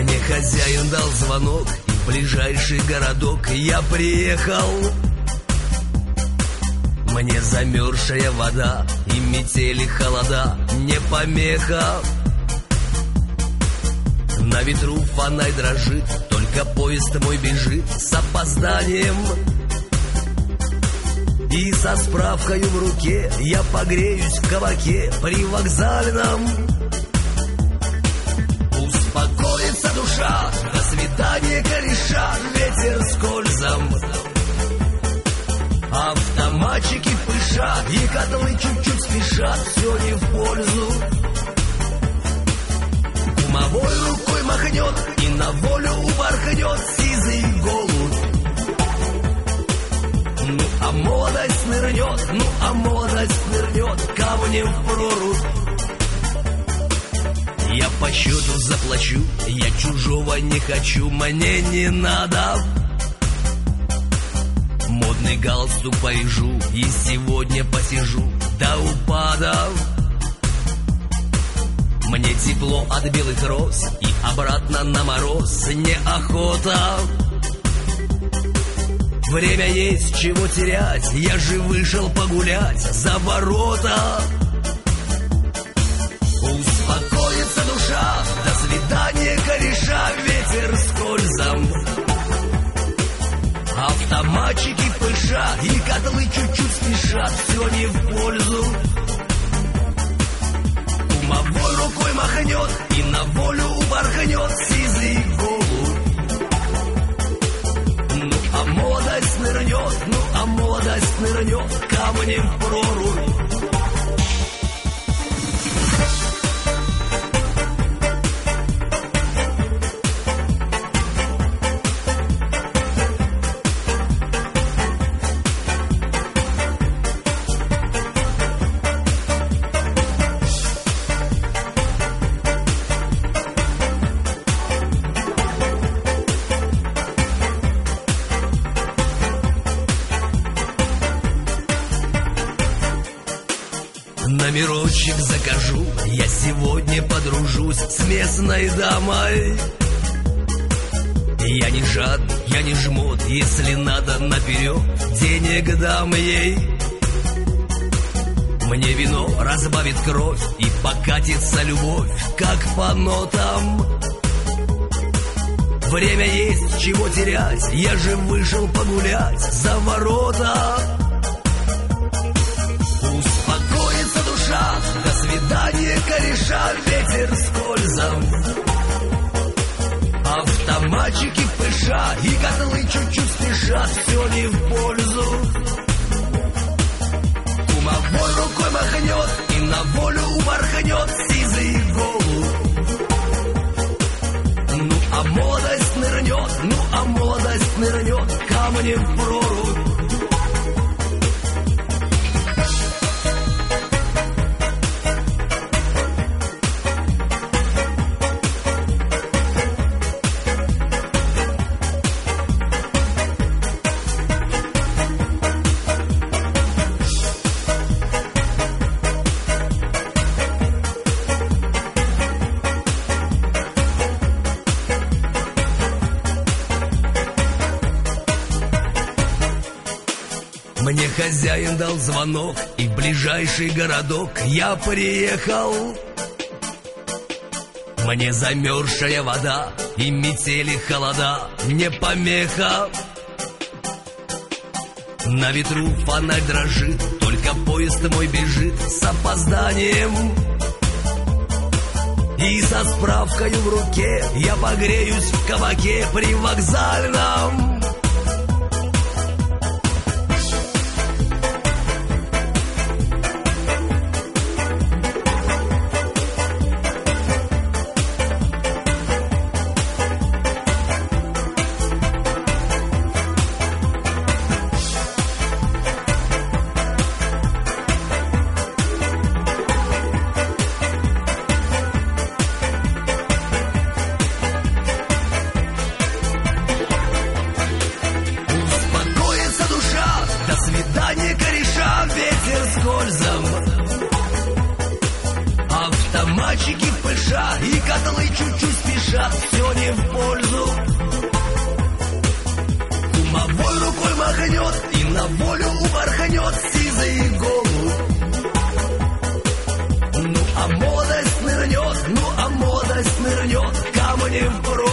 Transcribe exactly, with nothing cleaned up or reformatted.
Мне хозяин дал звонок, и в ближайший городок я приехал. Мне замерзшая вода и метели холода не помеха. На ветру фонарь дрожит, только поезд мой бежит с опозданием. И со справкою в руке я погреюсь в кабаке при вокзальном. Успокоится душа, до свидания, кореша, ветер скользом. Автоматчики пышат, и котлы чуть-чуть спешат, все не в пользу. Кумовой рукой махнет, и на волю упорхнет сизый голубь. Ну а молодость нырнет, ну а молодость нырнет камнем в прорубь. Я по счету заплачу, я чужого не хочу, мне не надо. Модный галстук повяжу и сегодня посижу до упада. Мне тепло от белых роз и обратно на мороз неохота. Время есть, чего терять, я же вышел погулять за ворота. Успокоится душа, до свидания, кореша, ветер скользом. Автоматчики пышат, и котлы чуть-чуть спешат, все не в пользу. Кумовой рукой махнет, и на волю упорхнет сизый голубь. Ну а молодость нырнет, ну а молодость нырнет камнем в прорубь. Номерочек закажу, я сегодня подружусь с местной дамой. Я не жадный, я не жмот, если надо наперед, денег дам ей. Мне вино разбавит кровь и покатится любовь, как по нотам. Время есть, чего терять, я же вышел погулять за ворота. До свидания, кореша, ветер скользом. Автоматчики пышат, и котлы чуть-чуть спешат, все не в пользу. Кумовой рукой махнет, и на волю упорхнет сизый голубь. Ну а молодость нырнет, ну а молодость нырнет камнем в прорубь. Мне хозяин дал звонок, и в ближайший городок я приехал. Мне замерзшая вода и метели холода не помеха. На ветру фонарь дрожит, только поезд мой бежит с опозданием. И со справкою в руке я погреюсь в кабаке при вокзальном. Автоматчики пышат, и котлы чуть-чуть спешат. спешат, все не в пользу. Кумовой рукой махнет и на волю упорхнет сизый голубь. Ну а молодость нырнет, ну а молодость нырнет камнем в рот.